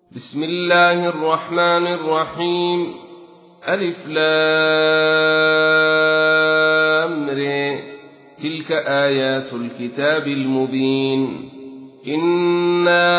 بسم الله الرحمن الرحيم. ألف لام ر. تلك آيات الكتاب المبين. إنا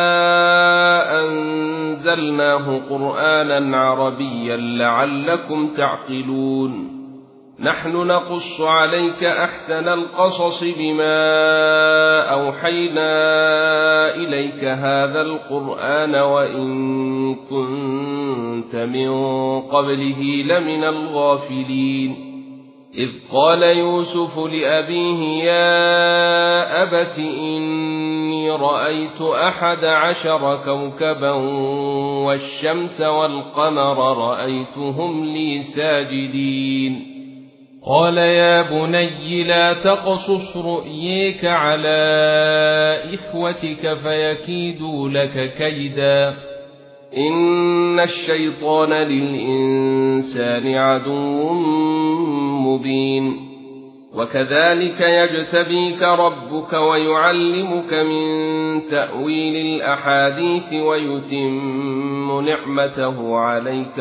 أنزلناه قرآنا عربيا لعلكم تعقلون. نحن نقص عليك أحسن القصص بما أوحينا إليك هذا القرآن وإن كنت من قبله لمن الغافلين. إذ قال يوسف لأبيه يا أبت إني رأيت 11 كوكبا والشمس والقمر رأيتهم لي ساجدين. قال يا بني لا تقصص رؤيك على إخوتك فيكيدوا لك كيدا إن الشيطان للإنسان عدو مبين. وكذلك يجتبيك ربك ويعلمك من تأويل الأحاديث ويتم نعمته عليك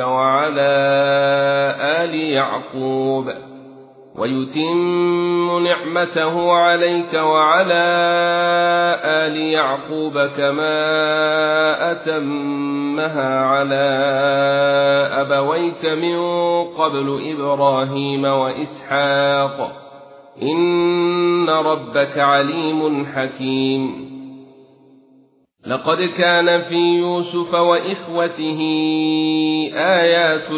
وعلى آل يعقوب كما أتمها على أبويك من قبل إبراهيم وإسحاق إن ربك عليم حكيم. لقد كان في يوسف وإخوته آيات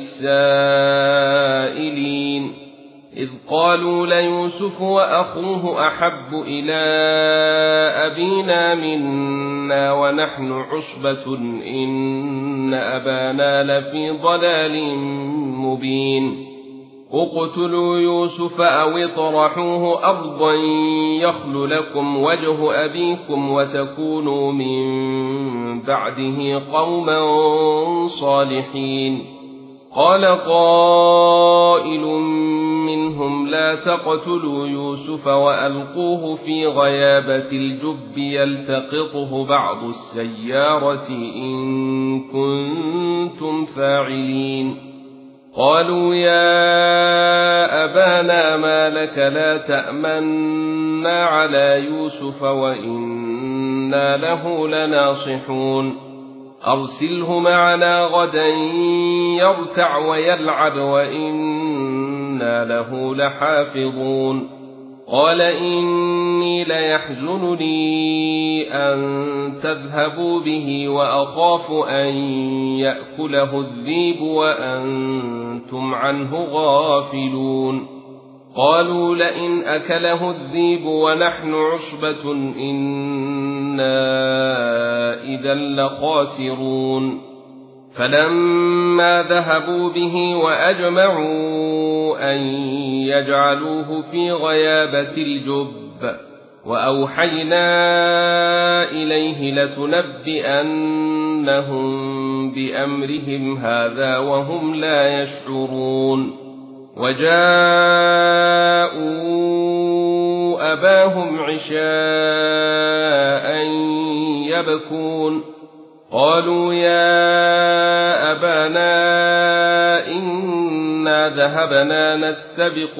للسائلين إذ قالوا ليوسف وأخوه أحب إلى أبينا منا ونحن عصبة إن أبانا لفي ضلال مبين. اقتلوا يوسف أو اطرحوه أرضا يخل لكم وجه أبيكم وتكونوا من بعده قوما صالحين. قال قائل منهم لا تقتلوا يوسف وألقوه في غيابة الجب يلتقطه بعض السيارة إن كنتم فاعلين. قالوا يا أبانا ما لك لا تأمنا على يوسف وإنا له لناصحون. أرسله معنا غدا يرتع ويلعب وإنا له لحافظون. قال إني ليحزنني أن تذهبوا به وأخاف أن يأكله الذئب وأنتم عنه غافلون. قالوا لئن أكله الذئب ونحن عصبة إنا إذا لخاسرون. فلما ذهبوا به وأجمعوا أن يجعلوه في غيابة الجب وأوحينا إليه لتنبئنهم بأمرهم هذا وهم لا يشعرون. وجاءوا أباهم عشاء يبكون. قالوا يا أبانا إنا ذهبنا نستبق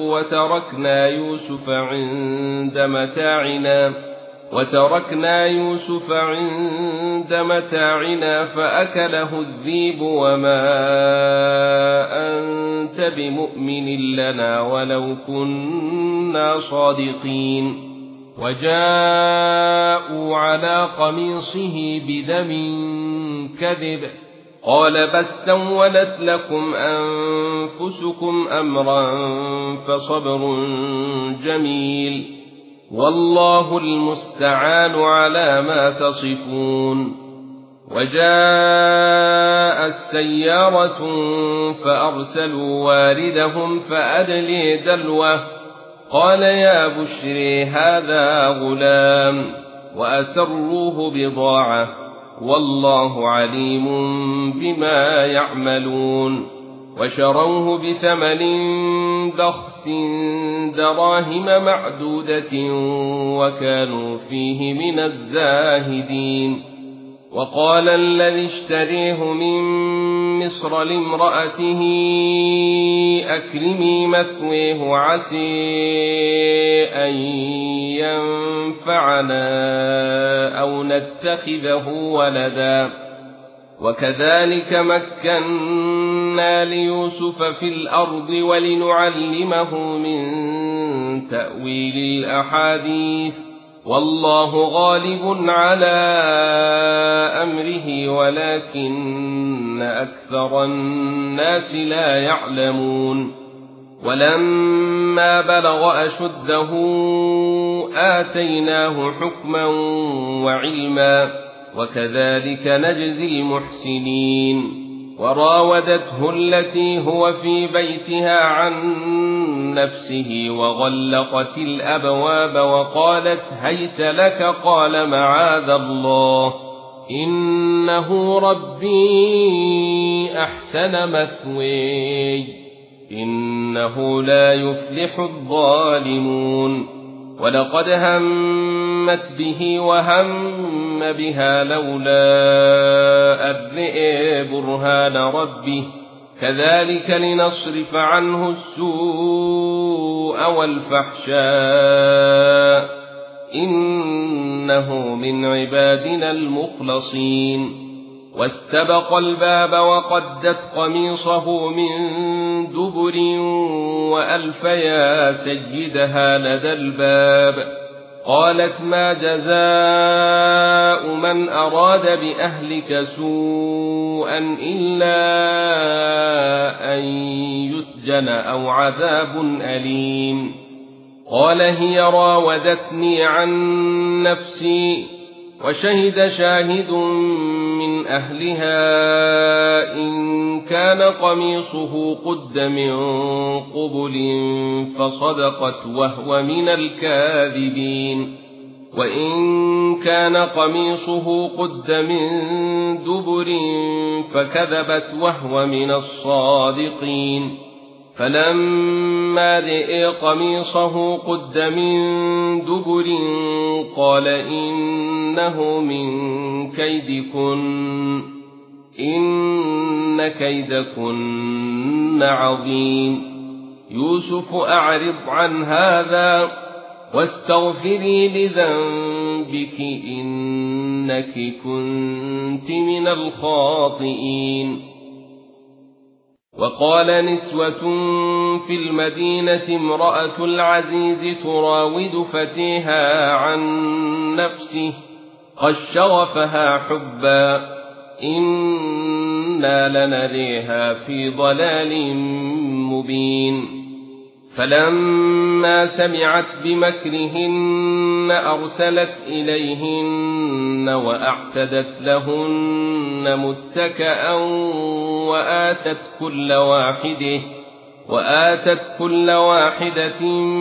وتركنا يوسف عند متاعنا فأكله الذئب وما أنت بمؤمن لنا ولو كنا صادقين. وجاءوا على قميصه بدم كذب قال بل سولت لكم أنفسكم أمرا فصبر جميل والله المستعان على ما تصفون. وجاءت سيارة فأرسلوا واردهم فأدلي دلوه قال يا بشري هذا غلام وأسروه بضاعة والله عليم بما يعملون. وشروه بثمن بخس دراهم معدودة وكانوا فيه من الزاهدين. وقال الذي اشتريه من مصر لامرأته أكرمي مثويه عسى أن ينفعنا أو نتخذه ولدا وكذلك مكنا ليوسف في الأرض ولنعلمه من تأويل الأحاديث والله غالب على أمره ولكن أكثر الناس لا يعلمون ولما بلغ أشده آتيناه حكما وعلما وكذلك نجزي المحسنين وراودته التي هو في بيتها عن نفسه وغلقت الأبواب وقالت هيت لك قال معاذ الله إنه ربي أحسن مثواي إنه لا يفلح الظالمون ولقد همت به وهم بها لولا أن رأى برهان ربه كذلك لنصرف عنه السوء والفحشاء إنه من عبادنا المخلصين واستبق الباب وقدت قميصه من دبر وألف يا سيدها لدى الباب قالت ما جزاء من أراد بأهلك سوءا إلا أن يسجن أو عذاب أليم قال هي راودتني عن نفسي وشهد شاهد من أهلها إن كان قميصه قد من قبل فصدقت وهو من الكاذبين وإن كان قميصه قد من دبر فكذبت وهو من الصادقين فلما رأى قميصه قد من دبر قال إنه من كيدكن إن كيدكن عظيم يوسف أعرض عن هذا واستغفري لذنبك إنك كنت من الخاطئين وقال نسوة في المدينة امرأة العزيز تراود فتيها عن نفسه قد شغفها حبا إنا لنريها في ضلال مبين فلما سمعت بمكرهن أرسلت إليهن وأعتدت لهن متكئا وآتت كل واحدة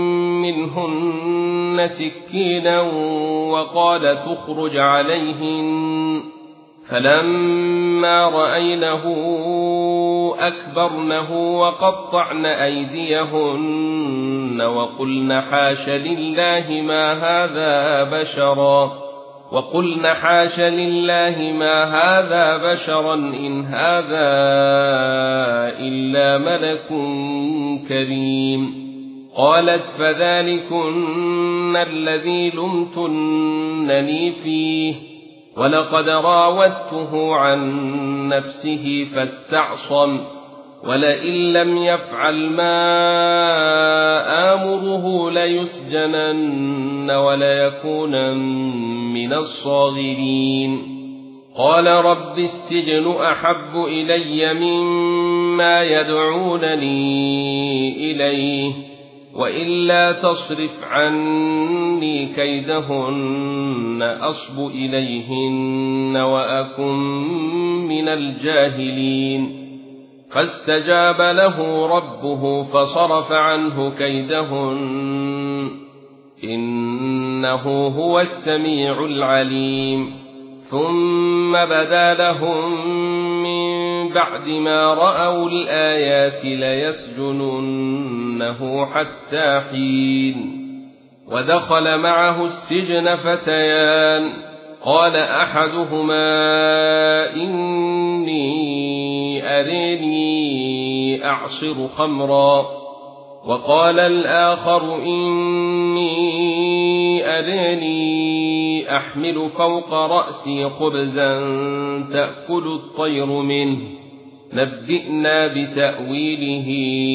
منهن سكينا وقال تخرج عليهن فلما رأينه أكبرنه وقطعن أيديهن وقلن حاش لله ما هذا بشرا إن هذا إلا ملك كريم قالت فذلكن الذي لمتنني فيه ولقد راودته عن نفسه فاستعصم ولئن لم يفعل ما آمره ليسجنن وليكونن من الصاغرين قال رب السجن أحب إلي مما يدعونني إليه وإلا تصرف عني كيدهن أصب إليهن وأكن من الجاهلين فاستجاب له ربه فصرف عنه كيدهن إنه هو السميع العليم ثم بدا لهم من بعد ما رأوا الآيات ليسجننه حتى حين ودخل معه السجن فتيان قال أحدهما إني أريني أعصر خمرا وقال الآخر إني أريني أحمل فوق رأسي خبزا تأكل الطير منه نبئنا بتأويله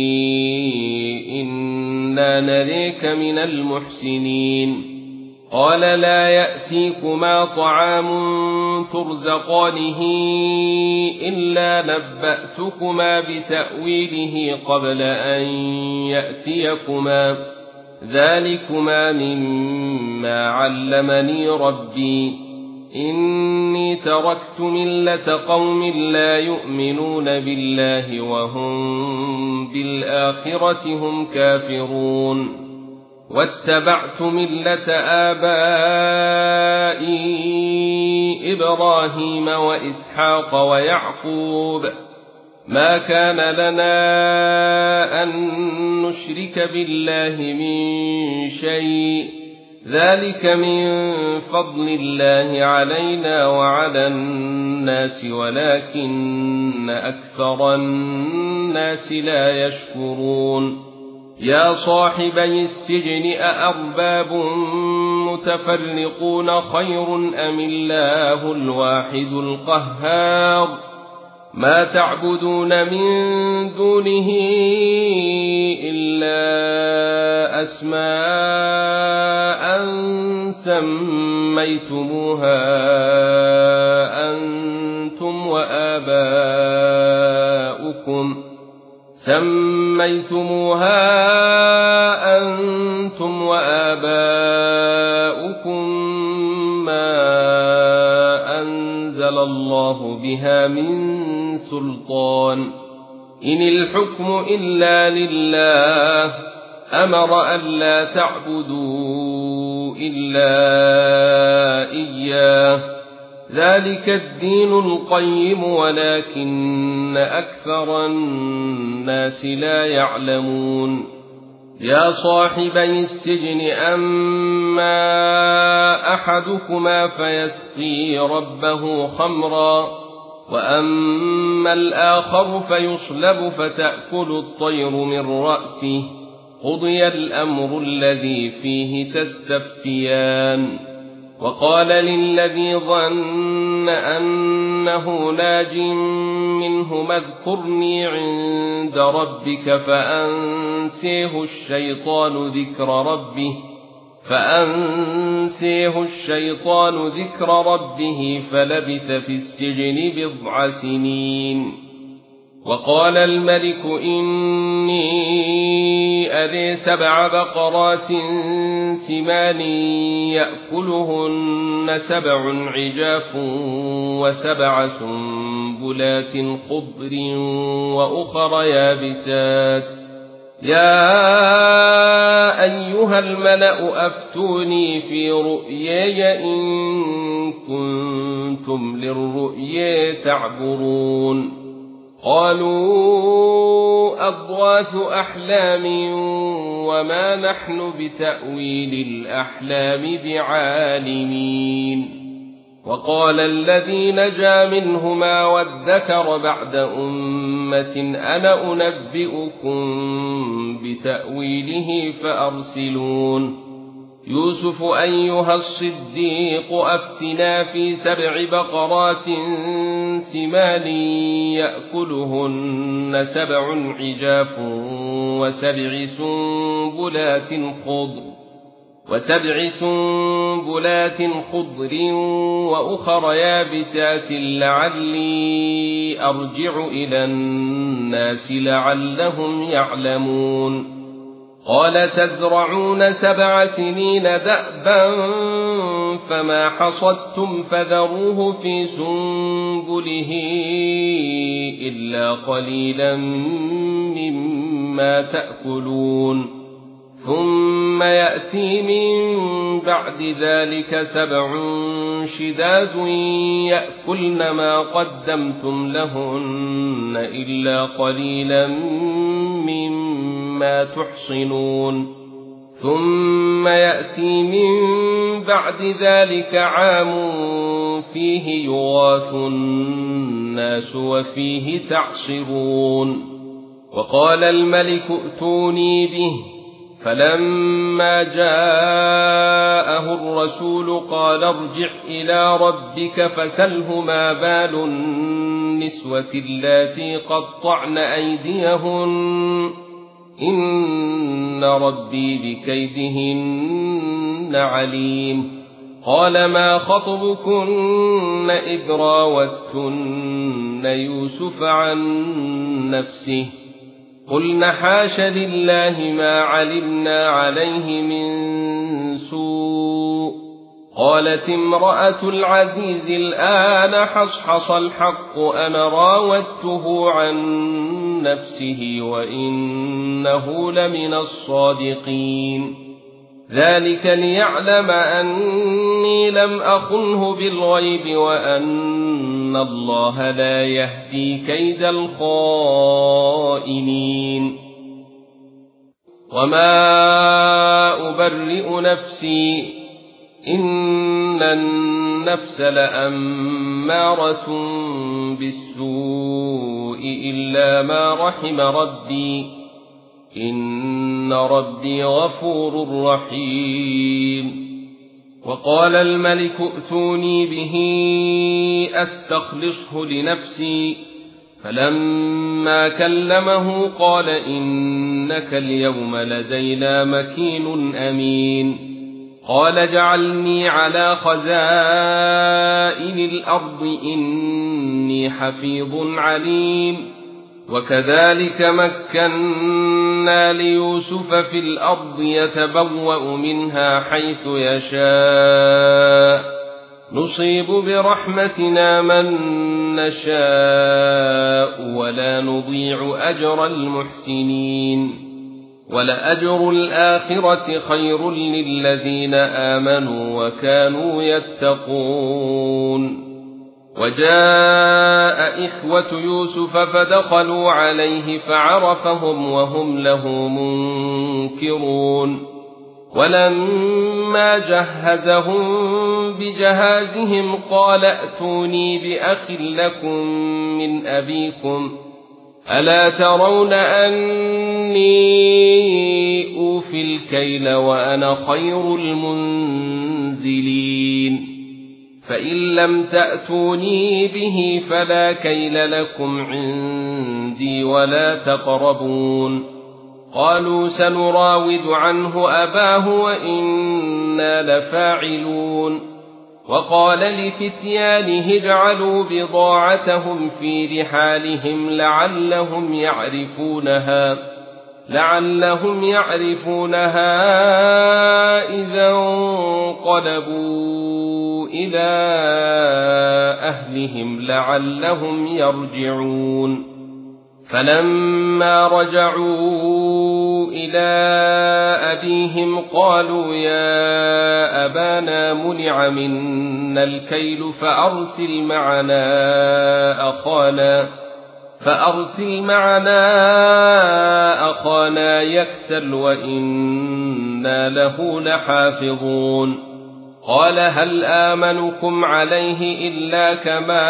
إنا نريك من المحسنين قال لا يأتيكما طعام ترزقانه إلا نبأتكما بتأويله قبل أن يأتيكما ذلكما مما علمني ربي إني تركت ملة قوم لا يؤمنون بالله وهم بالآخرة هم كافرون واتبعت ملة آبائي إبراهيم وإسحاق ويعقوب ما كان لنا أن نشرك بالله من شيء ذلك من فضل الله علينا وعلى الناس ولكن أكثر الناس لا يشكرون يا صاحبي السجن أأرباب متفرقون خير أم الله الواحد القهار ما تعبدون من دونه إلا أسماء سميتموها أنتم وآباؤكم ما أنزل الله بها من سلطان إن الحكم إلا لله أمر ألا تعبدوا إلا إياه ذلك الدين القيم ولكن أكثر الناس لا يعلمون يا صاحبي السجن أما أحدكما فيسقي ربه خمرا وأما الآخر فيصلب فتأكل الطير من رأسه قضي الأمر الذي فيه تستفتيان وقال للذي ظن أنه ناج منهما اذكرني عند ربك فأنسيه الشيطان ذكر ربه فلبث في السجن 9 سنين وقال الملك إني أري 7 بقرات سمان يأكلهن 7 عجاف و7 سنبلات خضر وأخر يابسات يا أيها الملأ أفتوني في رؤياي إن كنتم للرؤيا تعبرون قالوا أضغاث أحلام وما نحن بتأويل الأحلام بعالمين وقال الذي نجا منهما وادكر بعد أمة أنا أنبئكم بتأويله فأرسلون يوسف أيها الصديق أفتنا في 7 بقرات سمان يأكلهن 7 عجاف و7 سنبلات خضر وأخر يابسات لعلي أرجع إلى الناس لعلهم يعلمون قال تزرعون 7 سنين دأبا فما حصدتم فذروه في سنبله إلا قليلا مما تأكلون ثم يأتي من بعد ذلك 7 شداد يأكلن ما قدمتم لهن إلا قليلا مما تحصنون ثم يأتي من بعد ذلك عام فيه يغاث الناس وفيه تعصرون وقال الملك ائتوني به فلما جاءه الرسول قال ارجع إلى ربك فسله ما بال النسوة اللاتي قطعن أيديهن إن ربي بكيدهن عليم قال ما خطبكن إذ راوتن يوسف عن نفسه قلن حاش لله ما علمنا عليه من سوء قالت امرأة العزيز الآن حصحص الحق أنا راودته عن نفسه وإنه لمن الصادقين ذلك ليعلم أني لم أخنه بالغيب وأن الله لا يهدي كيد الخائنين وما أبرئ نفسي إن النفس لأمارة بالسوء إلا ما رحم ربي إن ربي غفور رحيم وقال الملك ائتوني به أستخلصه لنفسي فلما كلمه قال إنك اليوم لدينا مكين أمين قال اجعلني على خزائن الأرض إني حفيظ عليم وكذلك مكنا ليوسف في الأرض يتبوأ منها حيث يشاء نصيب برحمتنا من نشاء ولا نضيع أجر المحسنين ولأجر الآخرة خير للذين آمنوا وكانوا يتقون وجاء إخوة يوسف فدخلوا عليه فعرفهم وهم له منكرون ولما جهزهم بجهازهم قال ائتوني بأخ لكم من أبيكم ألا ترون أني أوفي الكيل وأنا خير المنزلين فإن لم تأتوني به فلا كيل لكم عندي ولا تقربون قالوا سنراود عنه أباه وإنا لفاعلون وقال لفتيانه اجعلوا بضاعتهم في رحالهم لعلهم يعرفونها إذا انقلبوا إلى أهلهم لعلهم يرجعون فلما رجعوا إلى أبيهم قالوا يا أبانا منع منا الكيل فأرسل معنا أخانا يكتل وإنا له لحافظون قال هل آمنكم عليه إلا كما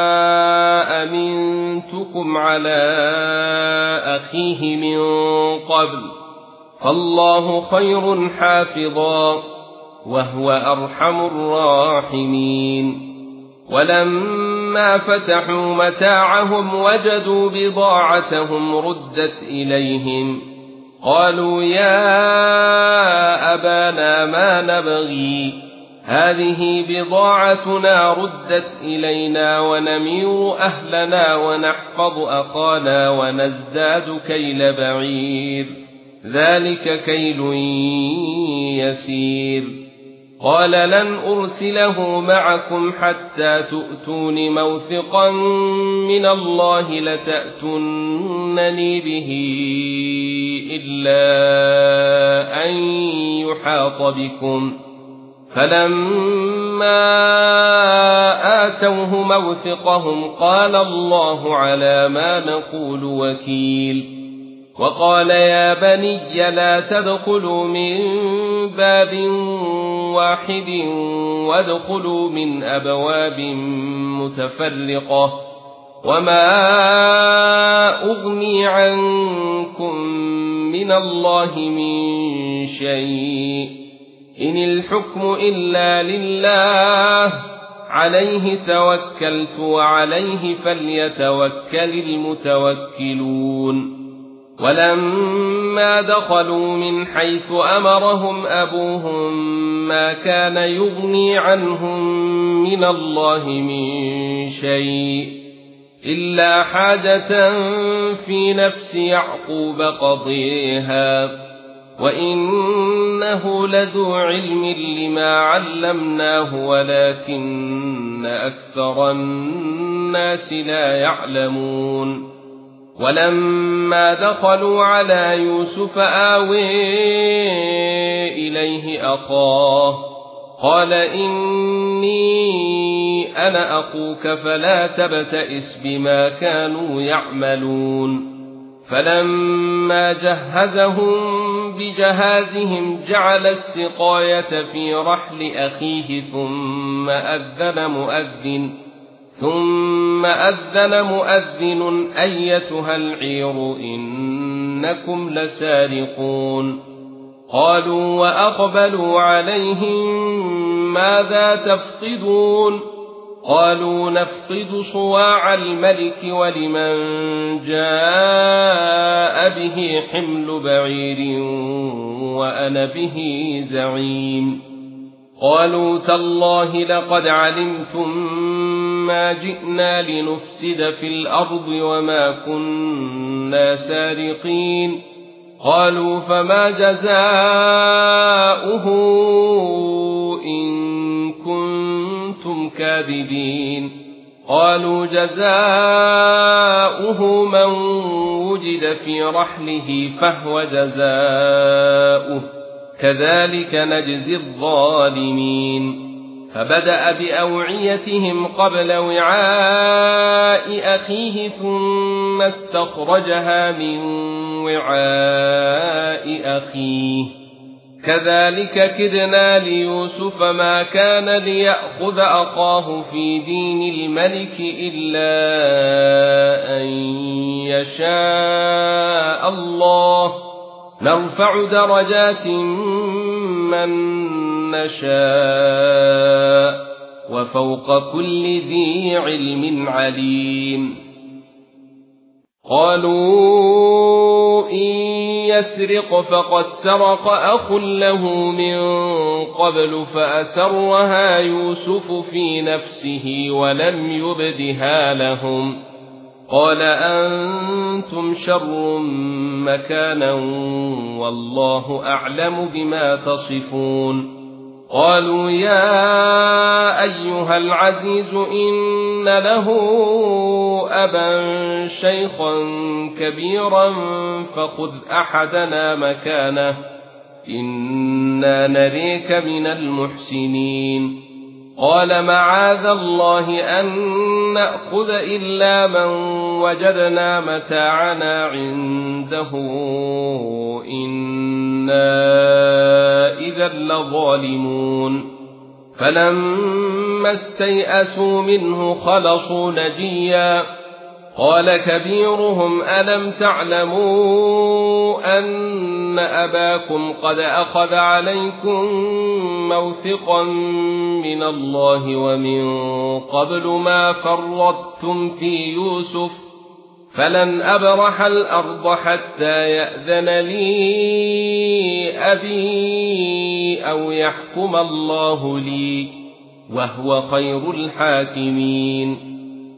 أمنتكم على أخيه من قبل فالله خير حافظا وهو أرحم الراحمين ولما فتحوا متاعهم وجدوا بضاعتهم ردت إليهم قالوا يا أبانا ما نبغي هذه بضاعتنا ردت إلينا ونمير أهلنا ونحفظ أخانا ونزداد كيل بعير ذلك كيل يسير قال لن أرسله معكم حتى تؤتون موثقا من الله لتأتونني به إلا أن يحاط بكم فلما آتوه موثقهم قال الله على ما نقول وكيل وقال يا بني لا تدخلوا من باب واحد وادخلوا من أبواب متفرقة وما أغني عنكم من الله من شيء إن الحكم إلا لله عليه توكلت وعليه فليتوكل المتوكلون ولما دخلوا من حيث أمرهم أبوهم ما كان يغني عنهم من الله من شيء إلا حاجة في نفس يعقوب قضيها وإنه لذو علم لما علمناه ولكن أكثر الناس لا يعلمون ولما دخلوا على يوسف آوي إليه أخاه قال إني أنا أخوك فلا تبتئس بما كانوا يعملون فلما جهزهم بجهازهم جعل السقاية في رحل أخيه ثم أذن مؤذن أيتها العير إنكم لسارقون قالوا وأقبلوا عليهم ماذا تفقدون قالوا نفقد صواع الملك ولمن جاء به حمل بعير وأنا به زعيم قالوا تالله لقد علمتم ما جئنا لنفسد في الأرض وما كنا سارقين قالوا فما جزاؤه إن كنتم كاذبين قالوا جزاؤه من وجد في رحله فهو جزاؤه كذلك نجزي الظالمين فبدأ بأوعيتهم قبل وعاء أخيه ثم استخرجها من وعاء أخيه كذلك كدنا ليوسف ما كان ليأخذ أخاه في دين الملك إلا أن يشاء الله نرفع درجات من نشاء وفوق كل ذي علم عليم قالوا إن يسرق فقد سرق أخ له من قبل فأسرها يوسف في نفسه ولم يبدها لهم قال أنتم شر مكانا والله أعلم بما تصفون قالوا يا أيها العزيز إن له أبا شيخا كبيرا فخذ أحدنا مكانه إنا نريك من المحسنين قال معاذ الله أن نأخذ إلا من وجدنا متاعنا عنده إنا إذا لظالمون فلما استيئسوا منه خلصوا نجيا قال كبيرهم ألم تعلموا أن أباكم قد أخذ عليكم موثقا من الله ومن قبل ما فرطتم في يوسف فلن أبرح الأرض حتى يأذن لي أبي أو يحكم الله لي وهو خير الحاكمين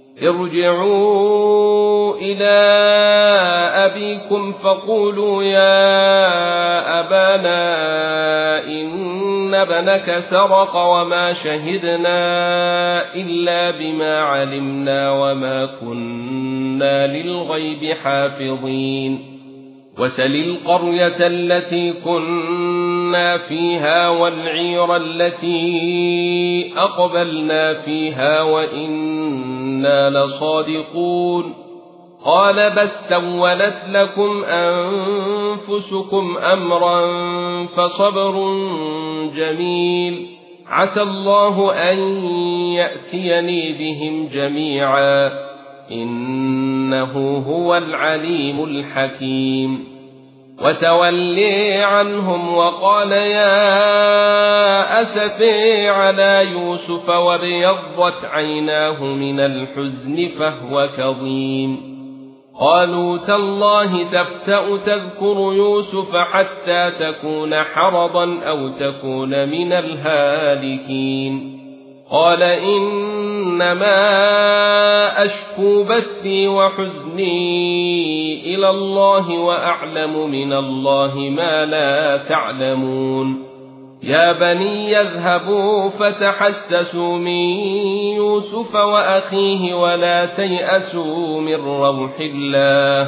ارجعوا إلى أبيكم فقولوا يا أبانا إن ابنك سرق وما شهدنا إلا بما علمنا وما كنا للغيب حافظين وسل القرية التي كنا فيها والعير التي أقبلنا فيها وإنا لصادقون قال بل سولت لكم أنفسكم أمرا فصبر جميل عسى الله أن يأتيني بهم جميعا إنه هو العليم الحكيم وتولي عنهم وقال يا أسفي على يوسف وابيضت عيناه من الحزن فهو كظيم قالوا تالله تفتأ تذكر يوسف حتى تكون حرضا أو تكون من الهالكين قال إنما أشكو بثي وحزني إلى الله وأعلم من الله ما لا تعلمون يا بني يذهبوا فتحسسوا من يوسف وأخيه ولا تيأسوا من روح الله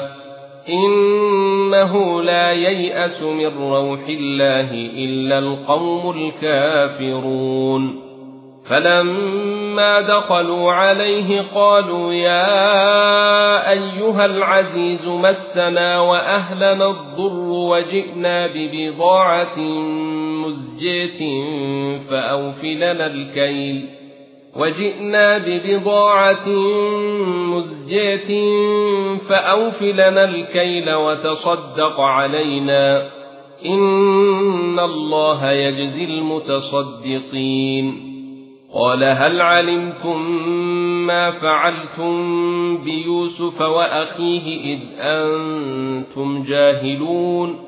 إنه لا ييأس من روح الله إلا القوم الكافرون فلما دخلوا عليه قالوا يا أيها العزيز مسنا وأهلنا الضر وجئنا ببضاعة مزجاة فأوف لنا الكيل وتصدق علينا إن الله يجزي المتصدقين قال هل علمتم ما فعلتم بيوسف وأخيه إذ أنتم جاهلون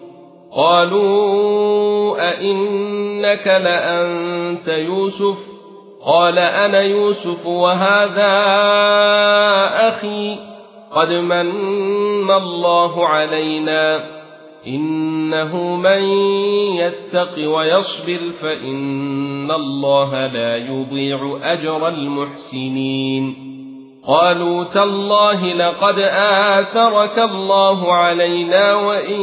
قالوا أئنك لأنت يوسف قال أنا يوسف وهذا أخي قد من الله علينا إنه من يتق ويصبر فإن الله لا يضيع أجر المحسنين قالوا تالله لقد آثرك الله علينا وإن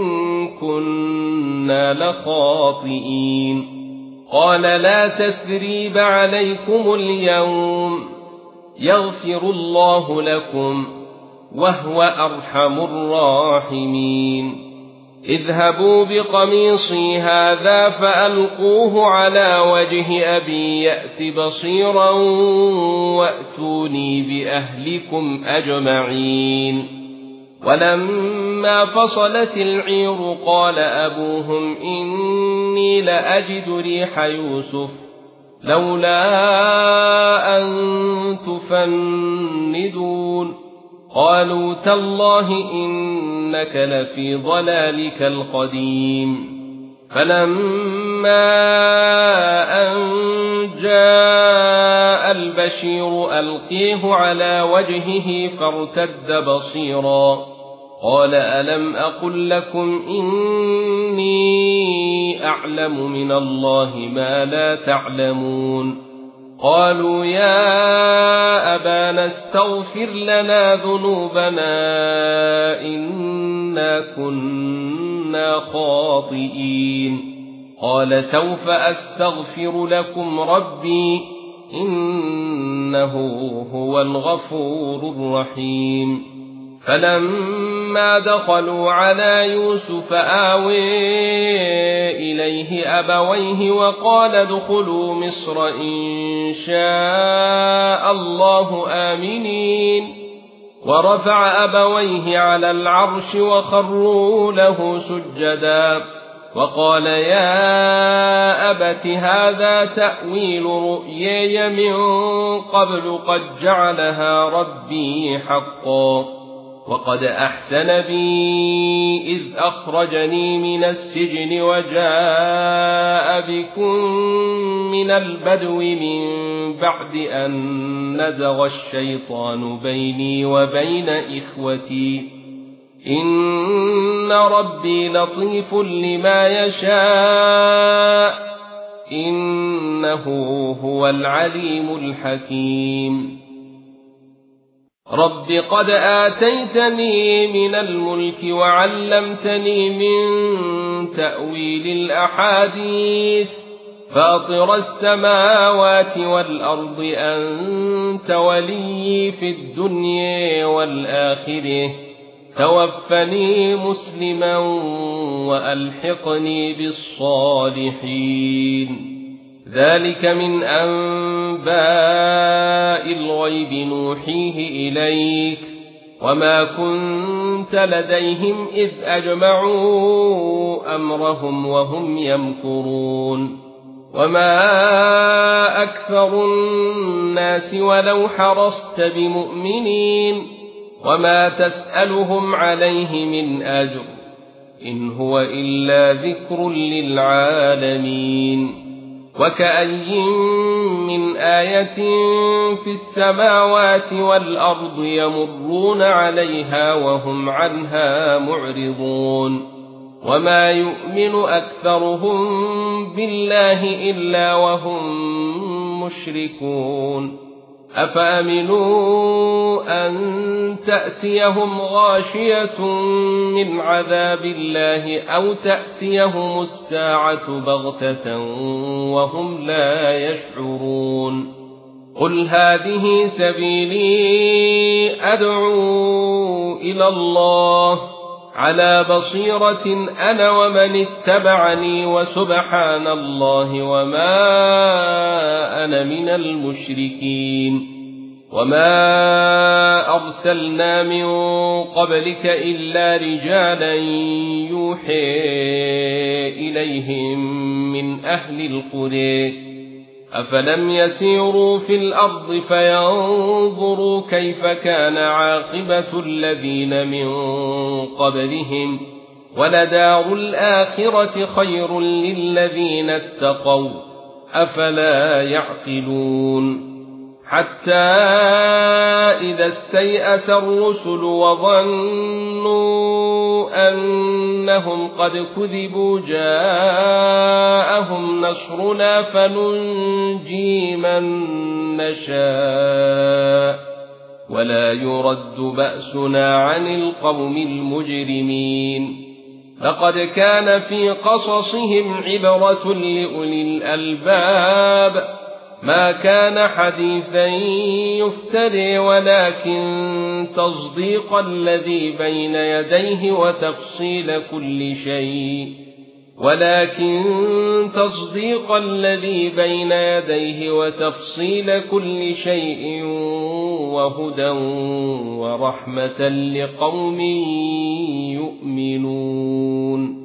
كنا لخاطئين قال لا تثريب عليكم اليوم يغفر الله لكم وهو أرحم الراحمين اذهبوا بقميصي هذا فألقوه على وجه أبي يأت بصيرا وأتوني بأهلكم أجمعين ولما فصلت العير قال أبوهم إني لأجد ريح يوسف لولا أن تفندون قالوا تالله إنك لفي ضلالك القديم فلما أن جاء البشير ألقيه على وجهه فارتد بصيرا قال ألم أقل لكم إني أعلم من الله ما لا تعلمون قالوا يا أبانا استغفر لنا ذنوبنا إنا كنا خاطئين قال سوف أستغفر لكم ربي إنه هو الغفور الرحيم فلما دخلوا على يوسف آوي إليه أبويه وقال ادخلوا مصر إن شاء الله آمنين ورفع أبويه على العرش وخروا له سجدا وقال يا أبت هذا تأويل رؤياي من قبل قد جعلها ربي حقا وقد أحسن بي إذ أخرجني من السجن وجاء بكم من البدو من بعد أن نزغ الشيطان بيني وبين إخوتي إن ربي لطيف لما يشاء إنه هو العليم الحكيم رب قد آتيتني من الملك وعلمتني من تأويل الأحاديث فاطر السماوات والأرض أنت ولي في الدنيا والآخرة توفني مسلما وألحقني بالصالحين ذلك من أنباء الغيب نوحيه إليك وما كنت لديهم إذ أجمعوا أمرهم وهم يمكرون وما أكثر الناس ولو حرصت بمؤمنين وما تسألهم عليه من أجر إن هو إلا ذكر للعالمين وكأي من آية في السماوات والأرض يمرون عليها وهم عنها معرضون وما يؤمن أكثرهم بالله إلا وهم مشركون أفأمنوا أن تأتيهم غاشية من عذاب الله أو تأتيهم الساعة بغتة وهم لا يشعرون قل هذه سبيلي أدعو إلى الله على بصيرة أنا ومن اتبعني وسبحان الله وما أنا من المشركين وما أرسلنا من قبلك إلا رجالا يوحي إليهم من أهل القرى أفلم يسيروا في الأرض فينظروا كيف كان عاقبة الذين من قبلهم ولدار الآخرة خير للذين اتقوا أفلا يعقلون حتى إذا استيأس الرسل وظنوا أنهم قد كذبوا جاءهم نصرنا فننجي من نشاء ولا يرد بأسنا عن القوم المجرمين لقد كان في قصصهم عبرة لأولي الألباب ما كان حديثا يفتري ولكن تصديق الذي بين يديه وتفصيل كل شيء وهدى ورحمة لقوم يؤمنون